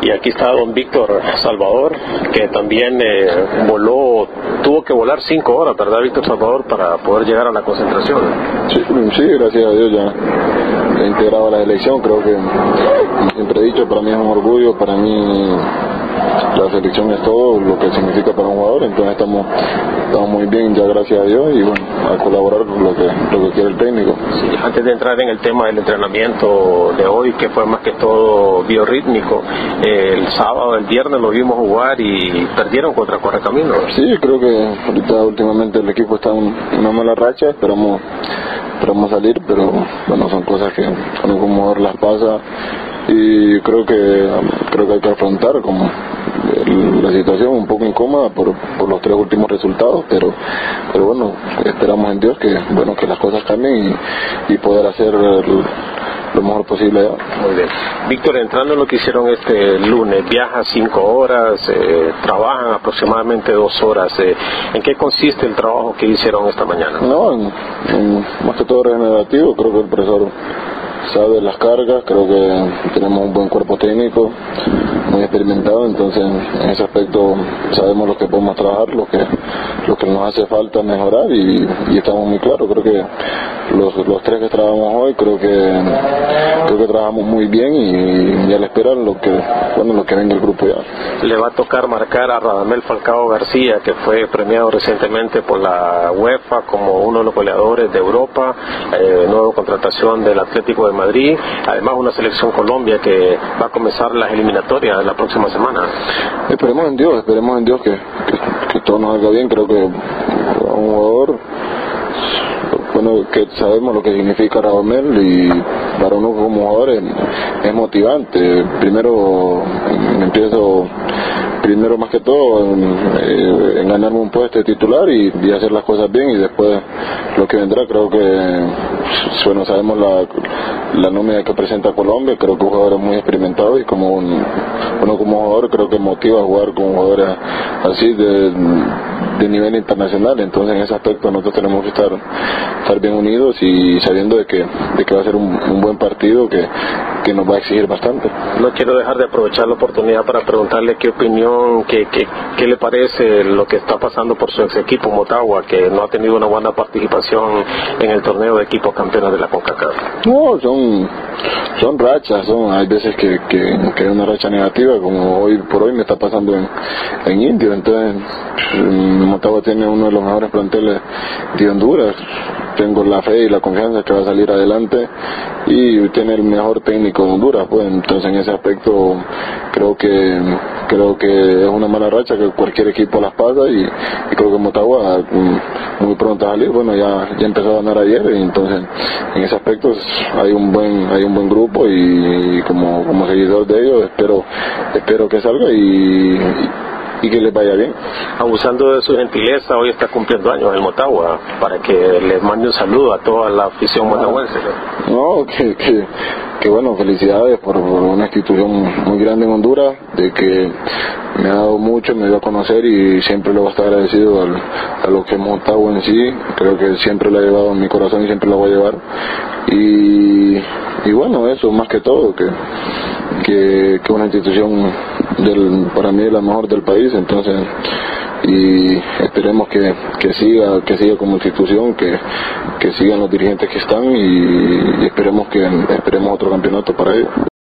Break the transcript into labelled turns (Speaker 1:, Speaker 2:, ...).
Speaker 1: Y aquí está don Víctor Salvador, que también tuvo que volar 5 horas, ¿verdad, Víctor Salvador, para poder llegar a la concentración?
Speaker 2: Sí, gracias a Dios ya he integrado a la selección. Creo que, como siempre he dicho, para mí es un orgullo, para mí la selección es todo lo que significa para un jugador, entonces estamos muy bien ya, gracias a Dios, y bueno, a colaborar con lo que quiere el técnico.
Speaker 1: Sí, antes de entrar en el tema del entrenamiento de hoy, que fue más que todo biorrítmico, el sábado, el viernes lo vimos jugar y perdieron contra Correcaminos.
Speaker 2: Sí, creo que ahorita últimamente el equipo está en una mala racha, esperamos salir, pero bueno, son cosas que uno como jugador las pasa, y creo que hay que afrontar como la situación un poco incómoda por los 3 últimos resultados, pero bueno, esperamos en Dios que las cosas cambien y poder hacer lo mejor posible ya.
Speaker 1: Muy bien. Víctor, entrando en lo que hicieron este lunes, viaja 5 horas, trabajan aproximadamente 2 horas. ¿En qué consiste el trabajo que hicieron esta mañana?
Speaker 2: No, más que todo regenerativo. Creo que el profesor sabe las cargas, creo que tenemos un buen cuerpo técnico, muy experimentado, entonces en ese aspecto sabemos lo que podemos trabajar, lo que nos hace falta mejorar, y estamos muy claros. Creo que los 3 que trabajamos hoy, creo que trabajamos muy bien, y ya le esperan lo que venga el grupo ya.
Speaker 1: Le va a tocar marcar a Radamel Falcao García, que fue premiado recientemente por la UEFA como uno de los goleadores de Europa, nueva contratación del Atlético de Madrid, además una selección Colombia que va a comenzar las eliminatorias la próxima semana.
Speaker 2: Esperemos en Dios que todo nos salga bien. Creo que a un jugador, bueno, que sabemos lo que significa Radamel, y para uno como jugador es motivante. Primero más que todo en ganarme un puesto de titular y hacer las cosas bien, y después lo que vendrá. Creo que, bueno, sabemos la nómina que presenta Colombia. Creo que un jugador muy experimentado, y como uno como jugador creo que motiva a jugar con jugadores así de nivel internacional. Entonces en ese aspecto nosotros tenemos que estar bien unidos, y sabiendo de que va a ser un buen partido que nos va a exigir bastante.
Speaker 1: No quiero dejar de aprovechar la oportunidad para preguntarle qué opinión, qué le parece lo que está pasando por su ex equipo Motagua, que no ha tenido una buena participación en el torneo de equipos campeones de la CONCACAF.
Speaker 2: No, son rachas, hay veces que hay una racha negativa, como hoy por hoy me está pasando en Indio. Entonces Motagua tiene uno de los mejores planteles de Honduras, tengo la fe y la confianza que va a salir adelante, y tiene el mejor técnico de Honduras, pues entonces en ese aspecto creo que es una mala racha que cualquier equipo las pasa, y creo que Motagua muy pronto a salir. Bueno, ya empezó a ganar ayer, y entonces en ese aspecto hay un buen grupo, y como seguidor de ellos espero que salga y que les vaya bien.
Speaker 1: Abusando de su gentileza, hoy está cumpliendo años el Motagua, para que les mande un saludo a toda la afición motahuense.
Speaker 2: No, que bueno, felicidades por una institución muy grande en Honduras, de que me ha dado mucho, me dio a conocer, y siempre le voy a estar agradecido a lo que es Motagua en sí. Creo que siempre la he llevado en mi corazón y siempre la voy a llevar, y bueno, eso más que todo, que una institución para mí es la mejor del país. Entonces, y esperemos que siga como institución, que sigan los dirigentes que están, y esperemos otro campeonato para ellos.